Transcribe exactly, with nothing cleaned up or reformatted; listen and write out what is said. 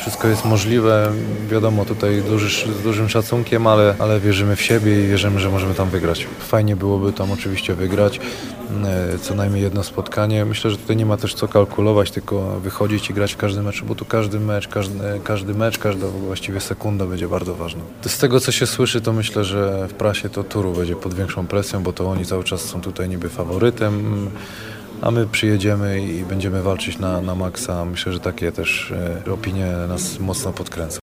wszystko jest możliwe. Wiadomo, tutaj duży, z dużym szacunkiem, ale, ale wierzymy w siebie i wierzymy, że możemy tam wygrać. Fajnie byłoby tam oczywiście wygrać, co najmniej jedno spotkanie. Myślę, że tutaj nie ma też co kalkulować, tylko wychodzić i grać w każdym meczu, bo tu każdy mecz, każdy, każdy mecz, każda właściwie sekunda będzie bardzo ważna. Z tego, co się słyszy, to myślę, że w prasie to Turów będzie pod większą presją, bo to oni cały czas są tutaj niby faworytem, a my przyjedziemy i będziemy walczyć na, na maksa. Myślę, że takie też e, opinie nas mocno podkręcą.